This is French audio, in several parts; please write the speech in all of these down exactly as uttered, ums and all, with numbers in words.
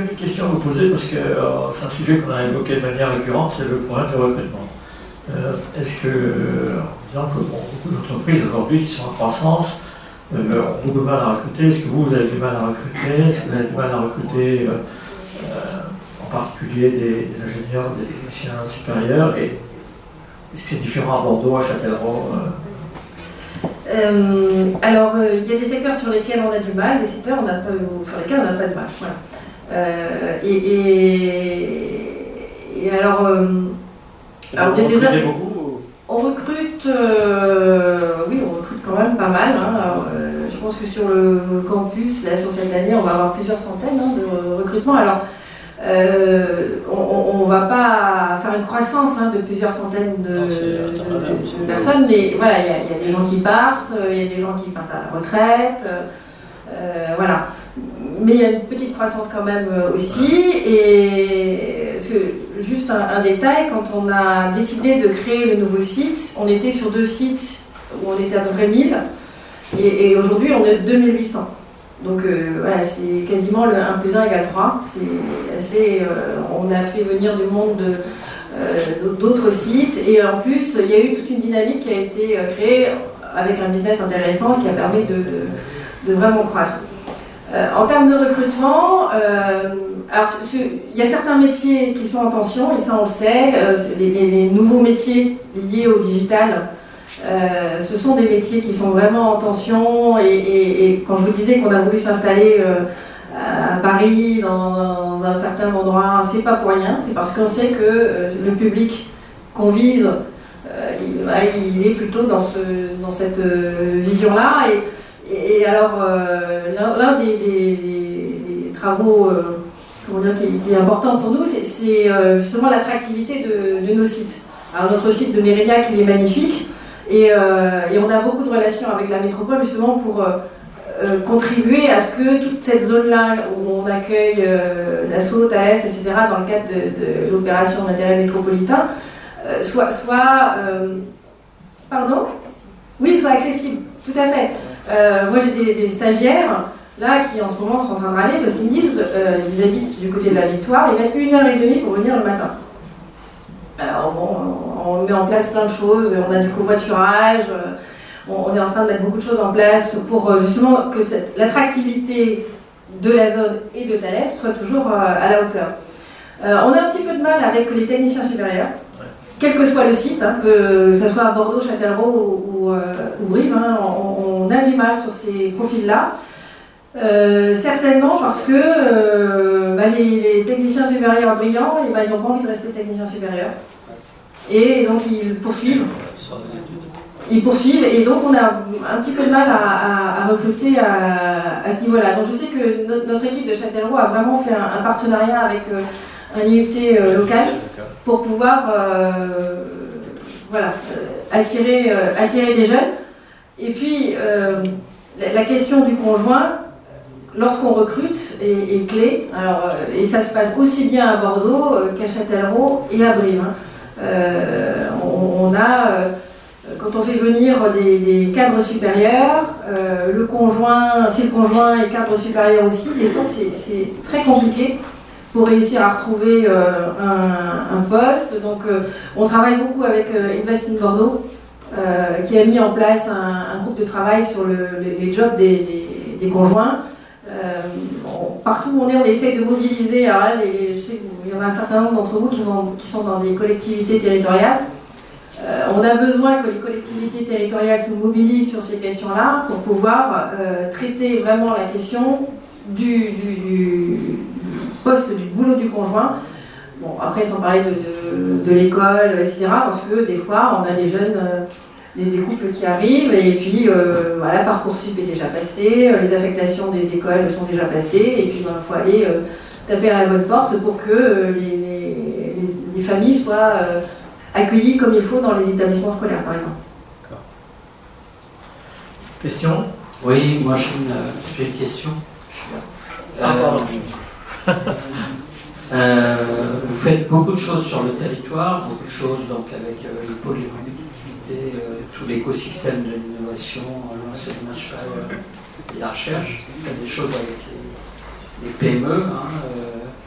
une petite question à vous poser parce que euh, c'est un sujet qu'on a évoqué de manière récurrente, c'est le problème de recrutement. Euh, Est-ce que, en disant que bon, beaucoup d'entreprises aujourd'hui qui sont en croissance euh, ont beaucoup de mal à recruter, est-ce que vous, vous avez du mal à recruter? Est-ce que vous avez du mal à recruter euh, euh, en particulier des, des ingénieurs, des techniciens supérieurs? Et est-ce que c'est différent à Bordeaux, à Châtellerault? euh, Euh, alors, euh, il y a des secteurs sur lesquels on a du mal, des secteurs on a pas, sur lesquels on n'a pas de mal. Voilà. Euh, et, et, et alors, euh, alors vous il y a des recrutez autres- beaucoup? on recrute, euh, oui, on recrute quand même pas mal. Hein. Alors, euh, je pense que sur le campus, là, sur cette année, on va avoir plusieurs centaines hein, de recrutements. Alors, Euh, on ne va pas faire une croissance hein, de plusieurs centaines de, Non, c'est de- attendable, de- c'est de personnes, mais voilà, il y, a- il y a des gens qui partent, il y a des gens qui partent à la retraite, euh, voilà. Mais il y a une petite croissance quand même euh, aussi, et c'est juste un, un détail, quand on a décidé de créer le nouveau site, on était sur deux sites où on était à peu près mille, et, et aujourd'hui on est deux mille huit cents. Donc euh, voilà, c'est quasiment le un plus un égale trois. C'est assez, euh, on a fait venir du monde de, euh, d'autres sites et en plus il y a eu toute une dynamique qui a été euh, créée avec un business intéressant qui a permis de, de, de vraiment croître. Euh, en termes de recrutement, euh, alors il y a certains métiers qui sont en tension et ça on le sait, euh, les, les, les nouveaux métiers liés au digital. Euh, ce sont des métiers qui sont vraiment en tension et, et, et quand je vous disais qu'on a voulu s'installer euh, à Paris, dans, dans un certain endroit, c'est pas pour rien, c'est parce qu'on sait que euh, le public qu'on vise, euh, il, il est plutôt dans, ce, dans cette euh, vision-là. Et, et alors, euh, l'un des, des, des travaux euh, comment dire, qui, qui est important pour nous, c'est euh, justement l'attractivité de, de nos sites. Alors, notre site de Mérignac, il est magnifique. Et, euh, et on a beaucoup de relations avec la métropole justement pour euh, euh, contribuer à ce que toute cette zone-là où on accueille euh, l'assaut, Thales, et cetera dans le cadre de, de l'opération d'intérêt métropolitain euh, soit, soit euh, pardon oui, soit accessible, tout à fait. Euh, moi j'ai des, des stagiaires là qui en ce moment sont en train de râler parce qu'ils me disent euh, ils habitent du côté de la Victoire, ils mettent une heure et demie pour venir le matin. Alors bon, on met en place plein de choses, on a du covoiturage, on est en train de mettre beaucoup de choses en place pour justement que l'attractivité de la zone et de Thales soit toujours à la hauteur. On a un petit peu de mal avec les techniciens supérieurs, quel que soit le site, hein, que ce soit à Bordeaux, Châtellerault ou, ou, ou Brive, hein, on, on a du mal sur ces profils-là. Euh, certainement parce que euh, bah, les, les techniciens supérieurs brillants, et bah, ils n'ont pas envie de rester techniciens supérieurs. Et donc ils poursuivent. Ils poursuivent et donc on a un petit peu de mal à, à, à recruter à, à ce niveau-là. Donc je sais que notre, notre équipe de Châtellerault a vraiment fait un, un partenariat avec euh, un I U T euh, local pour pouvoir euh, voilà, euh, attirer, euh, attirer des jeunes. Et puis euh, la, la question du conjoint, lorsqu'on recrute, est, est clé. Alors, euh, et ça se passe aussi bien à Bordeaux euh, qu'à Châtellerault et à Brive. Hein. Euh, on, on a, euh, quand on fait venir des, des cadres supérieurs, euh, le conjoint, si le conjoint est cadre supérieur aussi, des fois c'est très compliqué pour réussir à retrouver euh, un, un poste. Donc euh, on travaille beaucoup avec euh, Invest in Bordeaux, euh, qui a mis en place un, un groupe de travail sur le, les, les jobs des, des, des conjoints. Euh, on, partout où on est, on essaie de mobiliser. Alors là, les, je sais qu'il y en a un certain nombre d'entre vous qui, vont, qui sont dans des collectivités territoriales. Euh, on a besoin que les collectivités territoriales se mobilisent sur ces questions-là pour pouvoir euh, traiter vraiment la question du, du, du poste, du boulot du conjoint. Bon, après, sans parler de, de, de l'école, et cetera, parce que des fois, on a des jeunes... Euh, Des, des couples qui arrivent et puis euh, voilà, Parcoursup est déjà passé, les affectations des écoles sont déjà passées et puis il ben, faut aller euh, taper à la bonne porte pour que euh, les, les, les, les familles soient euh, accueillies comme il faut dans les établissements scolaires par exemple. Question? Oui, moi j'ai une, j'ai une question. Je suis là. Ah, pardon. Euh, euh, vous faites beaucoup de choses sur le territoire, beaucoup de choses donc avec euh, le pôle de compétitivité, euh, tout l'écosystème de l'innovation, l'enseignement supérieur et la recherche. Vous faites des choses avec les, les P M E, hein, euh,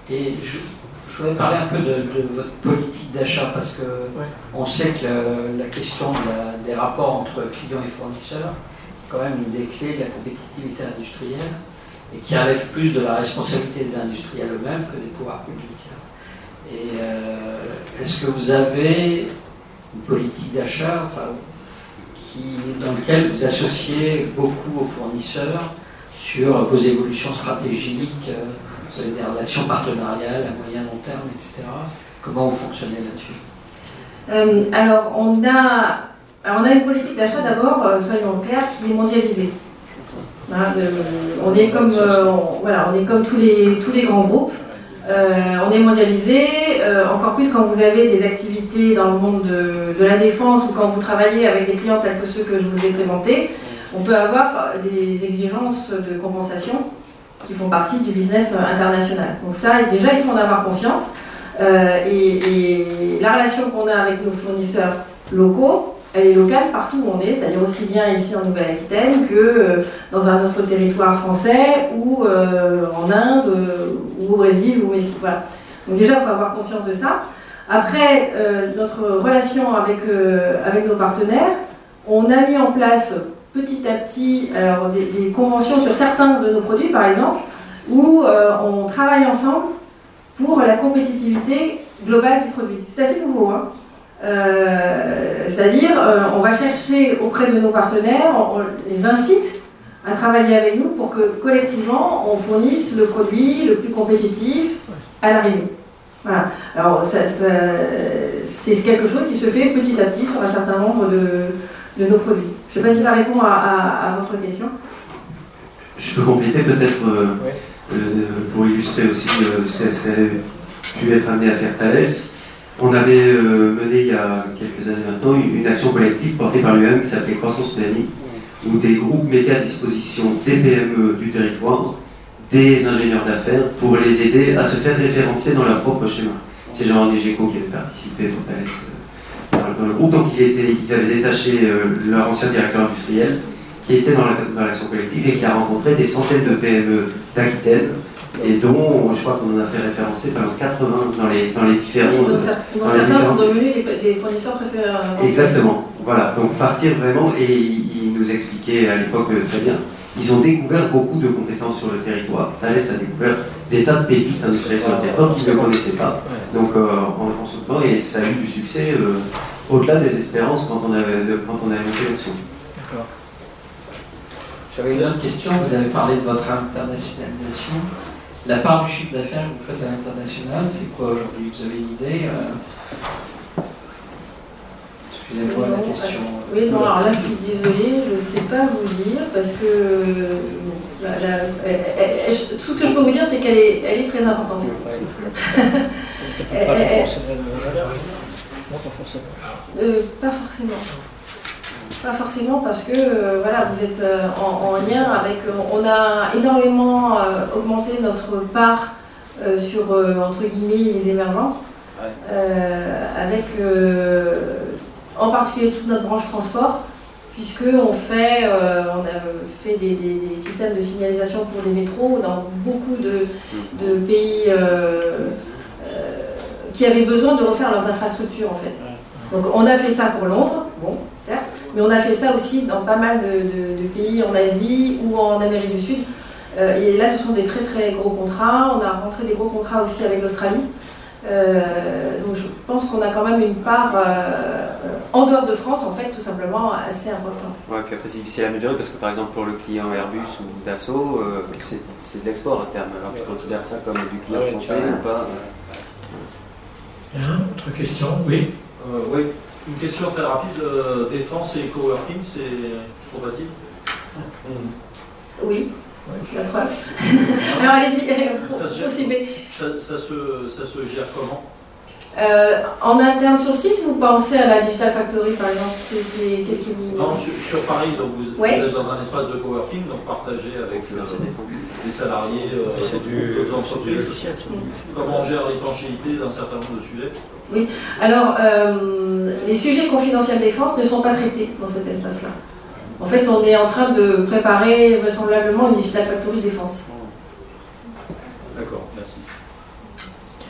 Et je, je voudrais parler un peu de, de votre politique d'achat, parce que ouais. on sait que la, la question de la, des rapports entre clients et fournisseurs est quand même une des clés de la compétitivité industrielle, et qui relève plus de la responsabilité des industriels eux-mêmes que des pouvoirs publics. Et euh, est-ce que vous avez une politique d'achat enfin, qui, dans laquelle vous associez beaucoup aux fournisseurs sur vos évolutions stratégiques, euh, des relations partenariales à moyen long terme, et cetera. Comment vous fonctionnez là-dessus? euh, Alors, on a, alors, on a une politique d'achat d'abord, euh, soyons clairs, qui est mondialisée. Hein, de, on est comme, euh, on, voilà, on est comme tous les, tous les grands groupes. Euh, on est mondialisé, euh, encore plus quand vous avez des activités dans le monde de, de la défense ou quand vous travaillez avec des clients tels que ceux que je vous ai présentés, on peut avoir des exigences de compensation qui font partie du business international. Donc ça, déjà, il faut en avoir conscience. Euh, et, et la relation qu'on a avec nos fournisseurs locaux, elle est locale partout où on est, c'est-à-dire aussi bien ici en Nouvelle-Aquitaine que euh, dans un autre territoire français ou euh, en Inde euh, ou au Brésil ou au Mexique. Voilà. Donc déjà, il faut avoir conscience de ça. Après, euh, notre relation avec, euh, avec nos partenaires, on a mis en place petit à petit alors, des, des conventions sur certains de nos produits, par exemple, où euh, on travaille ensemble pour la compétitivité globale du produit. C'est assez nouveau, hein. Euh, c'est-à-dire, euh, on va chercher auprès de nos partenaires, on, on les incite à travailler avec nous pour que collectivement on fournisse le produit le plus compétitif à l'arrivée. Voilà. Alors, ça, ça, c'est quelque chose qui se fait petit à petit sur un certain nombre de, de nos produits. Je ne sais pas si ça répond à, à, à votre question. Je peux compléter peut-être euh, euh, pour illustrer aussi euh, ce qui a pu être amené à faire Thales. On avait euh, mené il y a quelques années maintenant une, une action collective portée par l'U E M qui s'appelait Croissance Dynamique, où des groupes mettaient à disposition des P M E du territoire, des ingénieurs d'affaires, pour les aider à se faire référencer dans leur propre schéma. C'est Jean-René Géco qui avait participé pour Thales euh, dans le groupe, donc il était, ils avaient détaché euh, leur ancien directeur industriel qui était dans l'action la, collective et qui a rencontré des centaines de P M E d'Aquitaine, et dont je crois qu'on en a fait référencer par exemple quatre-vingts dans les, dans les différents... Oui, donc, dans dans certains différents... sont devenus des fournisseurs préférés. Exactement, voilà, donc partir vraiment, et ils nous expliquaient à l'époque très bien, ils ont découvert beaucoup de compétences sur le territoire. Thales a découvert des tas de pépites industrielles sur le territoire qu'ils ne connaissaient pas, donc euh, en, en soutenant, et ça a eu du succès euh, au-delà des espérances quand on avait, quand on avait monté l'action. D'accord. J'avais une autre question, vous avez parlé de votre internationalisation. La part du chiffre d'affaires que vous faites à l'international, c'est quoi aujourd'hui? Vous avez une idée euh... Excusez-moi la question. Oui, non, alors là je suis désolée, je ne sais pas vous dire, parce que la, la, elle, elle, elle, tout ce que je peux vous dire, c'est qu'elle est, elle est très importante. Ouais. elle, elle, elle, non, pas forcément. Euh, pas forcément. Pas forcément parce que euh, voilà, vous êtes euh, en, en lien avec... Euh, on a énormément euh, augmenté notre part euh, sur, euh, entre guillemets, les émergents, ouais. euh, avec euh, en particulier toute notre branche transport, puisqu'on fait, euh, on a fait des, des, des systèmes de signalisation pour les métros dans beaucoup de, de pays euh, euh, qui avaient besoin de refaire leurs infrastructures en fait. Donc on a fait ça pour Londres, bon, certes, mais on a fait ça aussi dans pas mal de, de, de pays en Asie ou en Amérique du Sud. Euh, et là, ce sont des très très gros contrats. On a rentré des gros contrats aussi avec l'Australie. Euh, donc je pense qu'on a quand même une part euh, en dehors de France, en fait, tout simplement assez importante. Ouais, puis après c'est difficile à mesurer parce que par exemple pour le client Airbus ou Dassault, euh, c'est de l'export à terme. Alors tu considères ça comme du client français ou pas? Bien, autre question, oui. Euh, oui, une question très rapide. Euh, défense et coworking, c'est compatible? Oui, oui, la preuve. Alors allez-y, procédez. Ça, ça, se, ça se gère comment? euh, En interne sur site, vous pensez à la Digital Factory par exemple? Qu'est-ce qui vous... Non, sur, sur Paris, donc vous, oui. vous êtes dans un espace de coworking, donc partagé avec euh, les salariés euh, d'autres entreprises. Comment on gère l'étanchéité d'un certain nombre de sujets? Oui, alors euh, les sujets confidentiels défense ne sont pas traités dans cet espace-là. En fait, on est en train de préparer vraisemblablement une Digital Factory défense. D'accord, merci.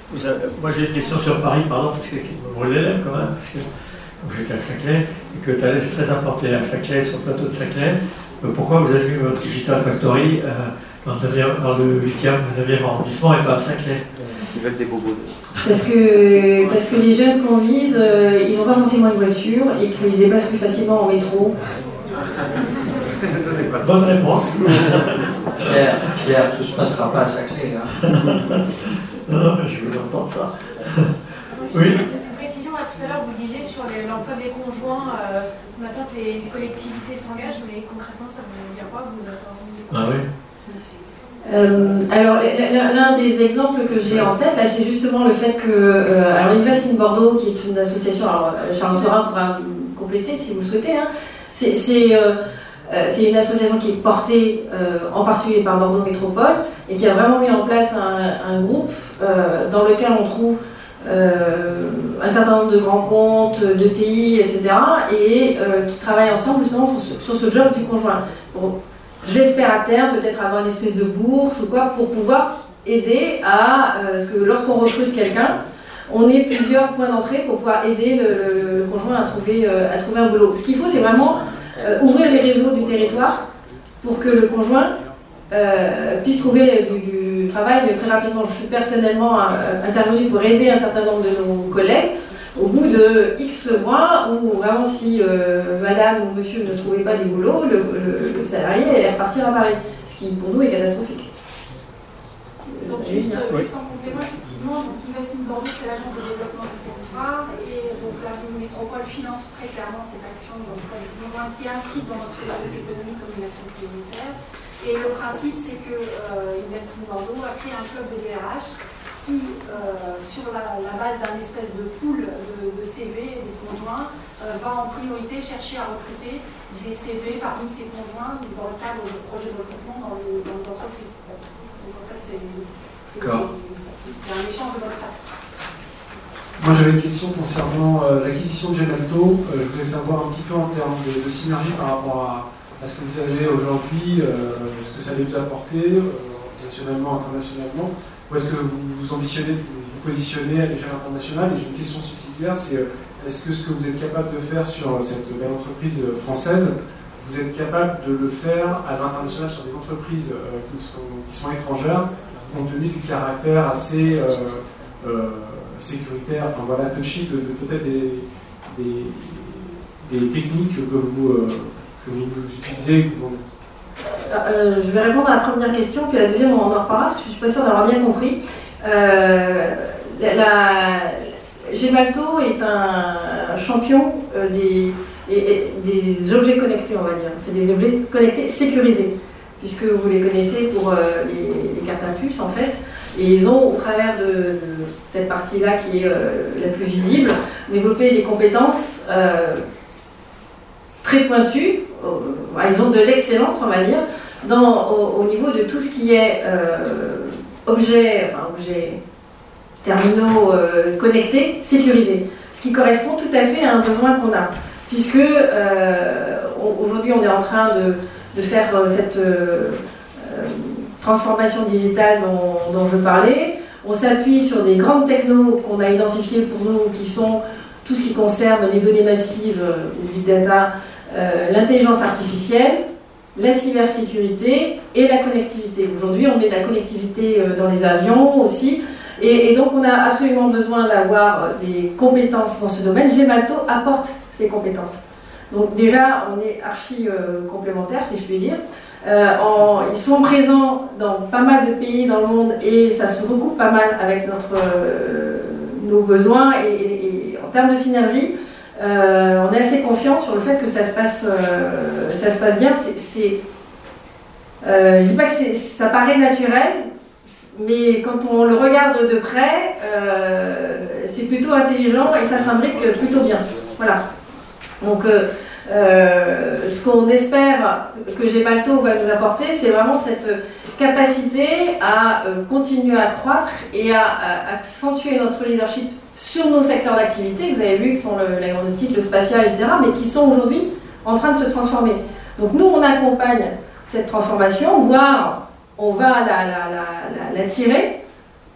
vous avez, moi j'ai une question sur Paris, pardon, parce que me brûle les lèvres quand même, parce que j'étais à Saclay, et que Thales est très importé à Saclay, sur le plateau de Saclay. Euh, pourquoi vous avez mis votre Digital Factory euh, dans, le neuvième, dans le huitième, le neuvième arrondissement et pas à Saclay? Ils veulent des bobos. Parce que, parce que les jeunes qu'on vise, euh, ils n'ont pas forcément une voiture et qu'ils se déplacent plus facilement en métro. Bonne réponse. Pierre, Pierre, tout ne se passera pas à Saclay, là. Non, non, mais je voulais entendre ça. Oui. Une précision, tout à l'heure, vous disiez sur l'emploi des conjoints, euh, maintenant que les collectivités s'engagent, mais concrètement, ça veut dire quoi vous attendez? Ah oui. Euh, alors, l'un des exemples que j'ai en tête, là, c'est justement le fait que euh, alors Invest in Bordeaux, qui est une association, alors Charles Thorin voudra compléter si vous le souhaitez, hein, c'est euh, euh, une association qui est portée euh, en particulier par Bordeaux Métropole et qui a vraiment mis en place un, un groupe euh, dans lequel on trouve euh, un certain nombre de grands comptes, de T I, et cetera, et euh, qui travaillent ensemble justement pour ce, sur ce job du conjoint. Pour, J'espère à terme peut-être avoir une espèce de bourse ou quoi pour pouvoir aider à euh, ce que lorsqu'on recrute quelqu'un, on ait plusieurs points d'entrée pour pouvoir aider le, le, le conjoint à trouver, euh, à trouver un boulot. Ce qu'il faut, c'est vraiment euh, ouvrir les réseaux du territoire pour que le conjoint euh, puisse trouver du, du travail très rapidement. Je suis personnellement euh, intervenue pour aider un certain nombre de nos collègues. Au bout de X mois, où vraiment si euh, madame ou monsieur ne trouvait pas des boulots, le, le, le salarié allait repartir à Paris, ce qui pour nous est catastrophique. Donc juste, oui. Juste en complément, effectivement, donc Invest in Bordeaux, c'est l'agence de développement du territoire, et donc la métropole finance très clairement cette action d'emploi des conjoints qui est inscrite dans notre philosophie économique comme une action prioritaire. Et le principe, c'est que euh, Invest in Bordeaux a créé un club de D R H qui, euh, sur la, la base d'un espèce de pool de, de C V et des conjoints, euh, va en priorité chercher à recruter des C V parmi ses conjoints dans le cadre de projets de recrutement dans les, dans les entreprises. Donc en fait, c'est un échange de bonne pratique. Moi j'avais une question concernant euh, l'acquisition de Gemalto. Euh, je voulais savoir un petit peu en termes de, de synergie par rapport à, à ce que vous avez aujourd'hui, euh, ce que ça allait vous apporter, euh, nationalement, internationalement. Ou est-ce que vous, vous ambitionnez de vous, vous positionner à l'échelle internationale? Et j'ai une question subsidiaire, c'est euh, est-ce que ce que vous êtes capable de faire sur cette belle entreprise française, vous êtes capable de le faire à l'international sur des entreprises euh, qui, sont, qui sont étrangères, compte tenu du caractère assez euh, euh, sécuritaire, enfin voilà, touchy, de, de peut-être des, des, des techniques que vous, euh, que vous utilisez, que vous vendez? Euh, je vais répondre à la première question, puis à la deuxième, on en reparlera, parce que je ne suis pas sûre d'avoir bien compris. Euh, la, la, Gemalto est un champion euh, des, et, et des objets connectés, on va dire, des objets connectés sécurisés, puisque vous les connaissez pour euh, les, les cartes à puce, en fait, et ils ont, au travers de, de cette partie-là qui est euh, la plus visible, développé des compétences euh, très pointues. Ils ont de l'excellence, on va dire, dans, au, au niveau de tout ce qui est euh, objets, enfin, objets terminaux euh, connectés, sécurisés. Ce qui correspond tout à fait à un besoin qu'on a. Puisque euh, aujourd'hui, on est en train de, de faire euh, cette euh, transformation digitale dont, dont je parlais. On s'appuie sur des grandes technos qu'on a identifiées pour nous, qui sont tout ce qui concerne les données massives, le big data, Euh, l'intelligence artificielle, la cybersécurité et la connectivité. Aujourd'hui, on met de la connectivité euh, dans les avions aussi, et, et donc on a absolument besoin d'avoir des compétences dans ce domaine. Gemalto apporte ces compétences. Donc déjà, on est archi euh, complémentaires, si je puis dire. Euh, en, ils sont présents dans pas mal de pays dans le monde et ça se recoupe pas mal avec notre, euh, nos besoins et, et, et en termes de synergie. Euh, on est assez confiant sur le fait que ça se passe, euh, ça se passe bien. C'est, euh, je dis pas que ça paraît naturel, mais quand on le regarde de près, euh, c'est plutôt intelligent et ça s'imbrique plutôt bien. Voilà. Donc, euh, euh, ce qu'on espère que Gemalto va nous apporter, c'est vraiment cette capacité à euh, continuer à croître et à, à accentuer notre leadership sur nos secteurs d'activité, vous avez vu que sont le, l'aéronautique, le spatial, et cetera, mais qui sont aujourd'hui en train de se transformer. Donc nous, on accompagne cette transformation, voire on va la, la, la, la, la tirer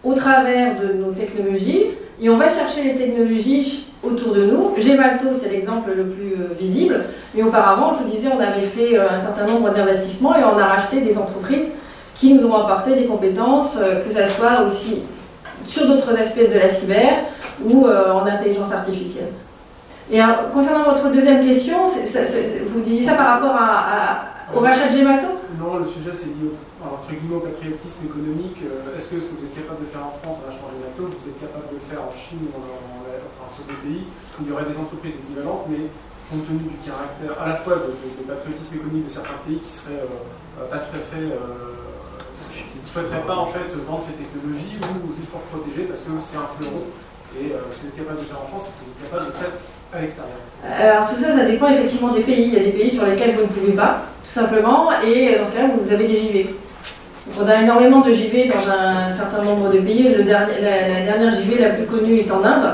au travers de nos technologies, et on va chercher les technologies autour de nous. Gemalto, c'est l'exemple le plus visible, mais auparavant, je vous disais, on avait fait un certain nombre d'investissements et on a racheté des entreprises qui nous ont apporté des compétences, que ce soit aussi sur d'autres aspects de la cyber ou en intelligence artificielle. Et alors, concernant votre deuxième question, c'est, c'est, c'est, vous disiez ça par rapport à, à, au rachat de Gemalto? Non, le sujet c'est lié au, entre guillemets, au patriotisme économique. Euh, est-ce que ce que vous êtes capable de faire en France en rachetant Gemalto, vous êtes capable de le faire en Chine ou en, en, enfin, sur des pays où il y aurait des entreprises équivalentes, mais compte tenu du caractère à la fois de, de, de patriotisme économique de certains pays qui seraient euh, pas tout à fait... Euh, qui ne souhaiteraient pas en fait vendre ces technologies ou juste pour protéger parce que c'est un fleuron. Et euh, ce que vous êtes capable de faire en France, c'est que vous êtes capable de faire à l'extérieur. Alors tout ça, ça dépend effectivement des pays. Il y a des pays sur lesquels vous ne pouvez pas, tout simplement, et dans ce cas-là, vous avez des J V. Donc, on a énormément de J V dans un certain nombre de pays. Le dernier, la, la dernière J V la plus connue est en Inde.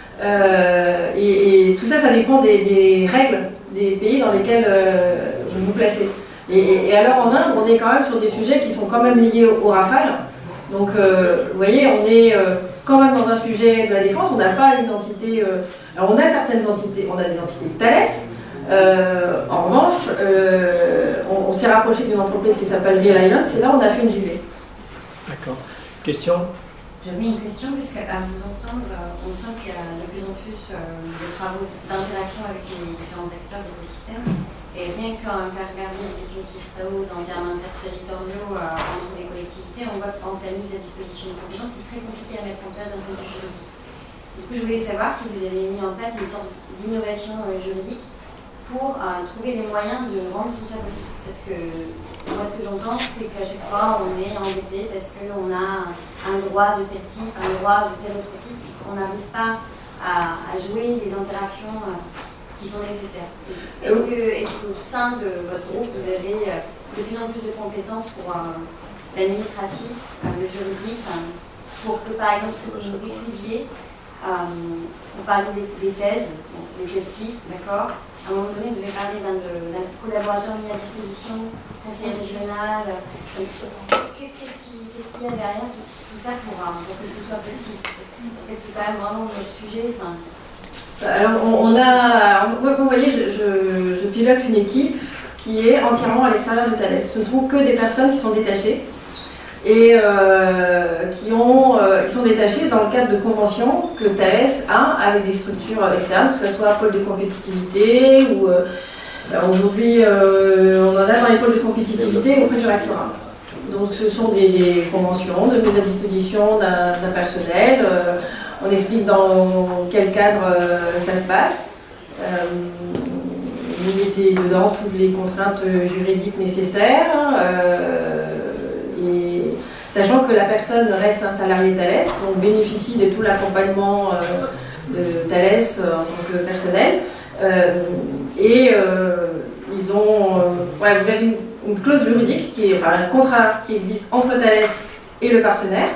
Euh, et, et tout ça, ça dépend des, des règles des pays dans lesquels euh, vous vous placez. Et, et alors en Inde, on est quand même sur des sujets qui sont quand même liés au, au Rafale. Donc euh, vous voyez, on est euh, quand même dans un sujet de la défense. On n'a pas une entité... Euh, alors on a certaines entités, on a des entités de Thales. Euh, en revanche, euh, on, on s'est rapproché d'une entreprise qui s'appelle Reliance et là on a fait une J V. D'accord. Question? J'avais une question parce qu'à vous entendre, on sent qu'il y a de plus en plus euh, de travaux d'interaction avec les différents acteurs de l'écosystème. Et rien qu'en faire regarder les questions qui se posent en termes interterritoriaux euh, entre les collectivités, on voit qu'en la mise à disposition de compétences, c'est très compliqué à mettre en place d'un point de vue juridique. Du coup, je voulais savoir si vous avez mis en place une sorte d'innovation euh, juridique pour euh, trouver les moyens de rendre tout ça possible. Parce que moi, ce que j'entends, c'est qu'à chaque fois, on est embêté parce qu'on a un droit de tel type, un droit de tel autre type, on n'arrive pas à, à jouer des interactions euh, qui sont nécessaires. Est-ce que, est-ce qu'au sein de votre groupe, vous avez euh, de plus en plus de compétences pour euh, l'administratif, euh, le juridique, euh, pour que, par exemple, ce que vous nous décriviez, euh, vous parlez des, des thèses, donc les thèses, d'accord. À un moment donné, vous devez parler d'un, d'un collaborateur mis à disposition, conseiller régional. Qu'est-ce, qui, qu'est-ce qu'il y a derrière tout, tout ça pour, pour que ce soit possible? Parce que c'est, c'est quand même vraiment notre sujet. Enfin... Alors, on, on a. Vous voyez, je, je, je pilote une équipe qui est entièrement à l'extérieur de Thales. Ce ne sont que des personnes qui sont détachées et euh, qui, ont, euh, qui sont détachées dans le cadre de conventions que Thales a avec des structures externes, que ce soit pôle de compétitivité ou euh, aujourd'hui euh, on en a dans les pôles de compétitivité auprès du rectorat. Donc ce sont des, des conventions de mise à disposition d'un, d'un personnel. Euh, on explique dans quel cadre euh, ça se passe. Euh, vous mettez dedans toutes les contraintes juridiques nécessaires. Euh, Et sachant que la personne reste un salarié Thales, donc bénéficie de tout l'accompagnement euh, de Thales euh, en tant que personnel. Euh, et euh, ils ont, euh, ouais, vous avez une, une clause juridique, qui est, enfin un contrat qui existe entre Thales et le partenaire.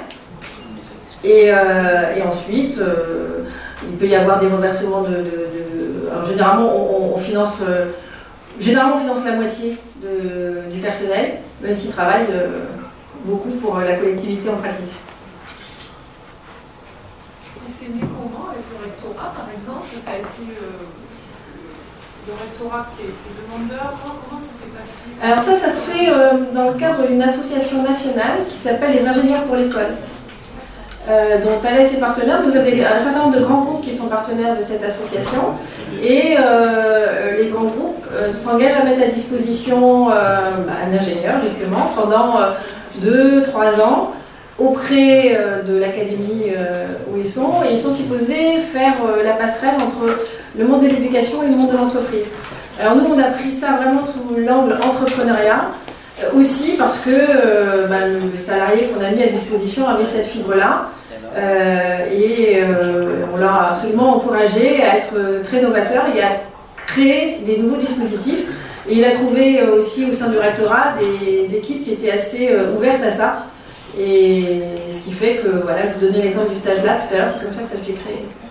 Et, euh, et ensuite, euh, il peut y avoir des reversements de... de, de alors généralement, on, on finance, euh, généralement, on finance la moitié de, du personnel, même s'il travaille... Euh, beaucoup pour la collectivité en pratique. Et c'est né comment avec le rectorat, par exemple? Ça a été euh, le rectorat qui a été demandeur. Comment ça s'est passé? Alors ça, ça se fait euh, dans le cadre d'une association nationale qui s'appelle les Ingénieurs pour l'école. Euh, dont Thales est partenaire. Vous avez un certain nombre de grands groupes qui sont partenaires de cette association. Et euh, les grands groupes euh, s'engagent à mettre à disposition euh, bah, un ingénieur, justement, pendant... Euh, deux, trois ans auprès euh, de l'académie euh, où ils sont, et ils sont supposés faire euh, la passerelle entre le monde de l'éducation et le monde de l'entreprise. Alors nous, on a pris ça vraiment sous l'angle entrepreneuriat, euh, aussi parce que euh, bah, le salarié qu'on a mis à disposition avait cette fibre-là, euh, et euh, on l'a absolument encouragé à être très novateur et à créer des nouveaux dispositifs. Et il a trouvé aussi au sein du rectorat des équipes qui étaient assez euh, ouvertes à ça. Et ce qui fait que, voilà, je vous donnais l'exemple du stage là tout à l'heure, c'est comme ça que ça s'est créé.